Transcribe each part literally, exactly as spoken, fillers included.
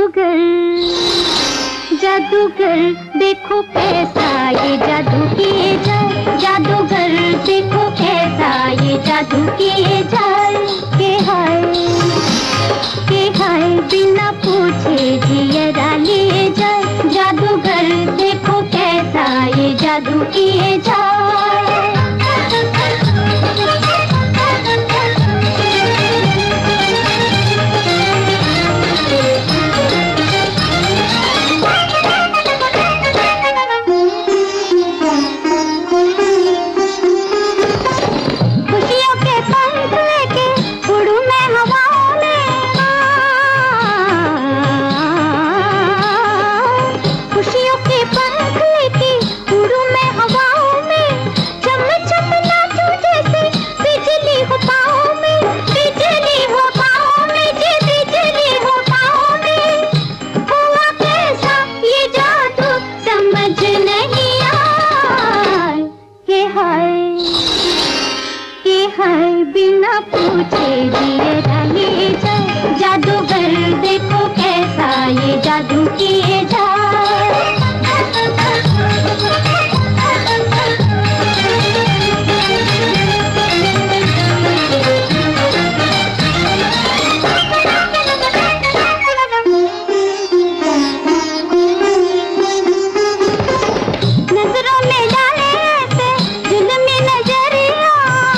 जादूगर जादूगर देखो कैसा ये जादू किए जाए, जादूगर देखो कैसा ये जादू किए जाए। के हाय के हाय बिना पूछे जियरा लिए जाए, जादूगर देखो कैसा ये जादू किए जाए। बिना पूछे जियरा लिए जाए, जादूगर देखो कैसा ये जादू किए जाए। नजरों में डाले ऐसे जुल्मी नजरिया,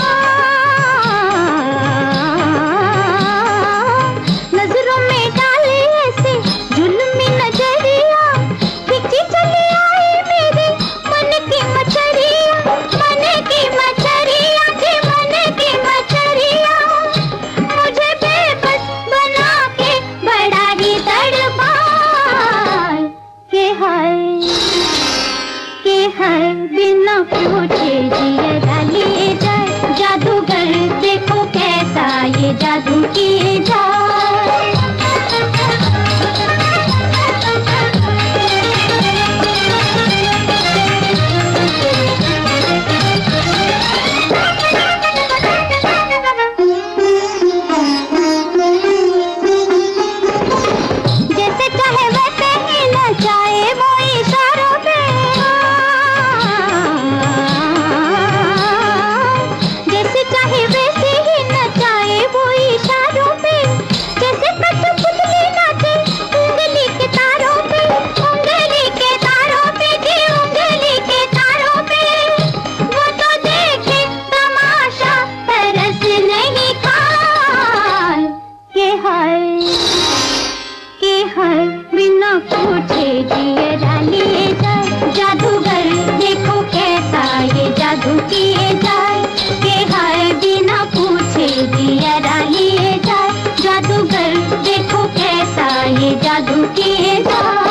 नजरों में डाले ऐसे जुल्मी नजरिया, खिंची चली आई मेरे मन की मछरिया, मन की मछरिया जी मन की मछरिया, मुझे बेबस बना के बड़ा ही तड़पाए। के हाय के हाय बिना पूछे जियरा लिए जाए, जादूगर देखो कैसा ये जादू किए जाए। जैसे चाहे वैसे ही नचाए वो इशारों पे, जैसे चाहे वैसे ही नचाए वो इशारों पे, जैसे कठपुतली नाचे उंगली के तारों पे, उंगली के तारों पे जी उंगली के तारों पे, वो तो देखे तमाशा तरस नहीं खाए। के हाय के हाय बिना पूछे जियरा लिए जाए, जादूगर देखो कैसा ये जादू किए जाए। के हाय बिना पूछे जियरा लिए जाए, जादूगर देखो कैसा ये जादू किए जाए।